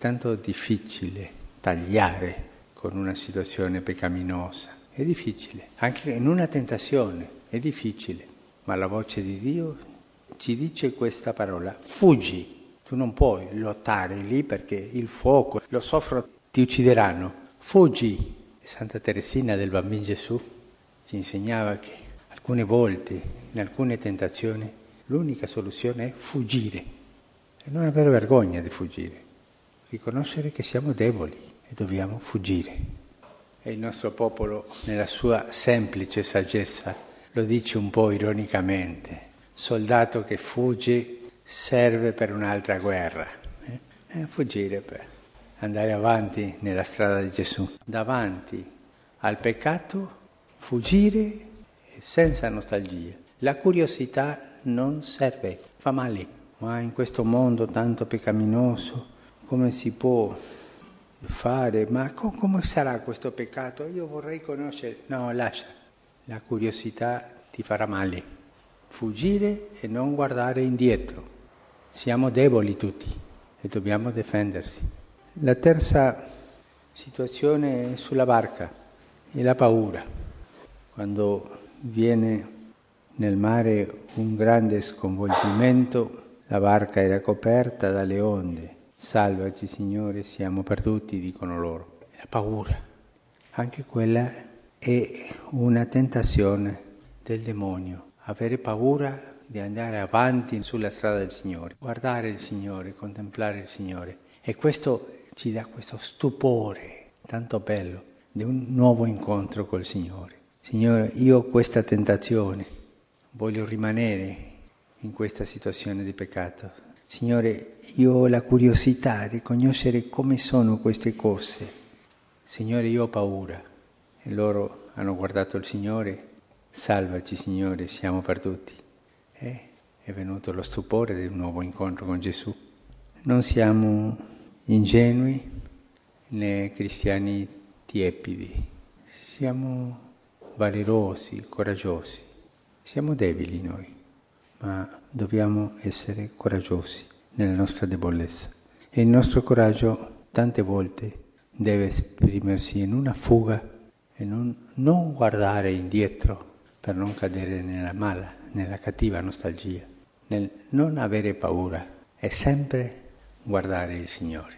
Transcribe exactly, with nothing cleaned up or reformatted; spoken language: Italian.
tanto difficile tagliare con una situazione peccaminosa. È difficile, anche in una tentazione, è difficile. Ma la voce di Dio ci dice questa parola: fuggi. Tu non puoi lottare lì perché il fuoco, lo soffro, ti uccideranno. Fuggi. Santa Teresina del Bambino Gesù ci insegnava che alcune volte, in alcune tentazioni, l'unica soluzione è fuggire. E non avere vergogna di fuggire. Riconoscere che siamo deboli e dobbiamo fuggire. E il nostro popolo, nella sua semplice saggezza, lo dice un po' ironicamente: soldato che fugge serve per un'altra guerra. Eh? Eh, fuggire per andare avanti nella strada di Gesù. Davanti al peccato, fuggire senza nostalgia. La curiosità non serve, fa male. Ma in questo mondo tanto peccaminoso, come si può fare? Ma co- come sarà questo peccato? Io vorrei conoscere. No, lascia. La curiosità ti farà male. Fuggire e non guardare indietro. Siamo deboli tutti e dobbiamo difendersi. La terza situazione è sulla barca, è la paura. Quando viene nel mare un grande sconvolgimento, la barca era coperta dalle onde. Salvaci, Signore, siamo perduti, dicono loro. La paura, anche quella è una tentazione del demonio. Avere paura di andare avanti sulla strada del Signore, guardare il Signore, contemplare il Signore. E questo ci dà questo stupore tanto bello di un nuovo incontro col Signore. Signore, io ho questa tentazione, voglio rimanere in questa situazione di peccato. Signore, io ho la curiosità di conoscere come sono queste cose. Signore, io ho paura. E loro hanno guardato il Signore: salvaci, Signore, siamo perduti. E è venuto lo stupore di un nuovo incontro con Gesù. Non siamo ingenui né cristiani tiepidi. Siamo valerosi, coraggiosi. Siamo deboli noi, ma dobbiamo essere coraggiosi nella nostra debolezza. E il nostro coraggio tante volte deve esprimersi in una fuga e non, non guardare indietro per non cadere nella mala, nella cattiva nostalgia, nel non avere paura, e sempre guardare il Signore.